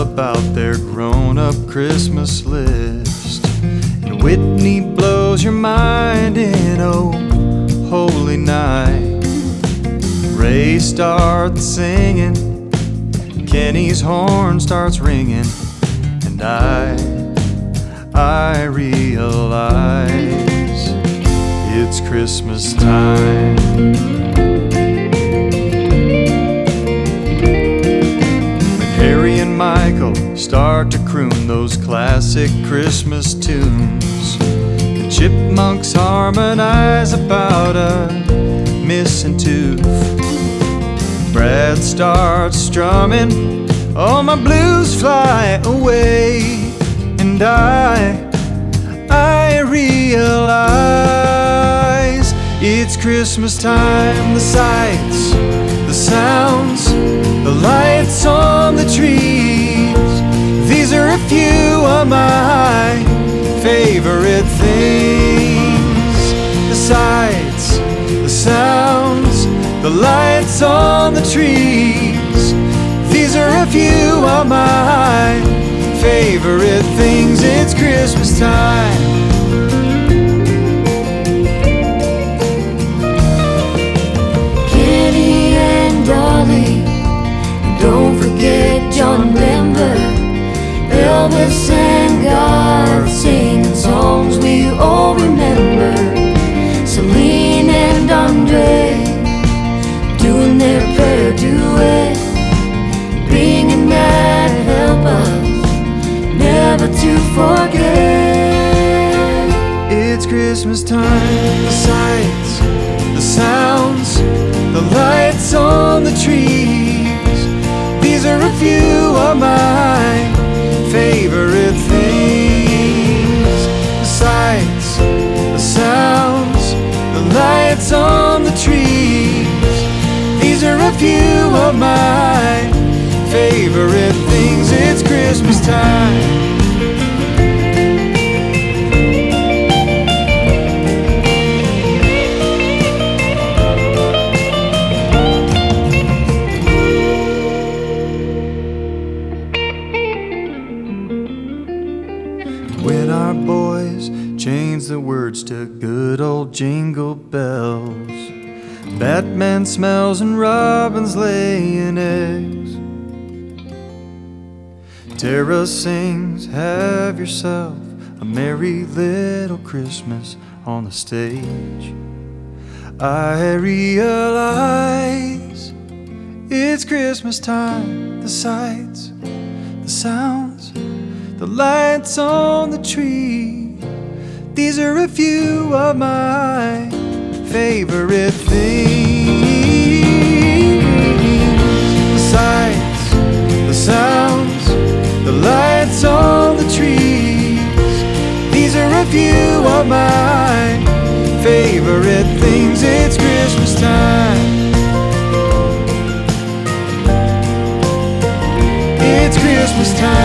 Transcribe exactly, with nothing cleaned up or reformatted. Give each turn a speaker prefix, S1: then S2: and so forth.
S1: about their grown-up Christmas list. And Whitney blows your mind in Oh Holy Night. Ray starts singing, Kenny's horn starts ringing, and I, I realize it's Christmas time. Harry and Michael start to croon those classic Christmas tunes. The chipmunks harmonize about a missing tooth. Brad starts strumming, all my blues fly away, and I, I realize it's Christmas time. The sights, the sounds, the lights on the trees, these are a few of my favorite things. The sights, the sounds, the lights on the trees, these are a few of my favorite things. It's Christmas time.
S2: Kenny and Dolly, don't forget John Denver, Elvis and God, singing songs we all remember. Celine and Andre, doing their prayer duet, bringing that help us never to forget.
S1: It's Christmas time. The sights, the sounds, the lights on the trees, these are a few of my favorite things. The sights, the sounds, the lights on the trees, these are a few of my favorite things. It's Christmas time. When our boys change the words to good old jingle bells, Batman smells and Robin's laying eggs, Tara sings, have yourself a merry little Christmas on the stage, I realize it's Christmas time. The sights, the sounds, the lights on the tree, these are a few of my favorite things. The sights, the sounds, the lights on the trees, these are a few of my favorite things. It's Christmas time. It's Christmas time.